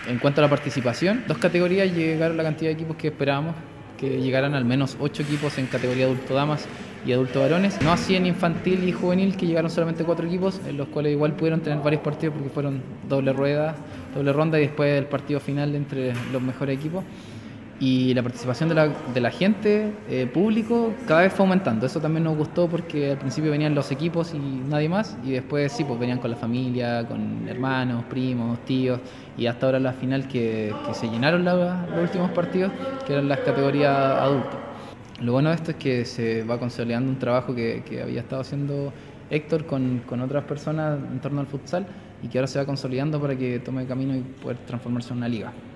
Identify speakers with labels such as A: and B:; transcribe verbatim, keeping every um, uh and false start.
A: En cuanto a la participación, dos categorías llegaron la cantidad de equipos que esperábamos, que llegaran al menos ocho equipos en categoría adulto damas y adulto varones. No así en infantil y juvenil, que llegaron solamente cuatro equipos, en los cuales igual pudieron tener varios partidos porque fueron doble rueda, doble ronda y después el partido final entre los mejores equipos. Y la participación de la, de la gente, eh, público, cada vez fue aumentando. Eso también nos gustó porque al principio venían los equipos y nadie más, y después sí, pues venían con la familia, con hermanos, primos, tíos, y hasta ahora la final que, que se llenaron la, los últimos partidos, que eran las categorías adultos. Lo bueno de esto es que se va consolidando un trabajo que, que había estado haciendo Héctor con, con otras personas en torno al futsal y que ahora se va consolidando para que tome camino y poder transformarse en una liga.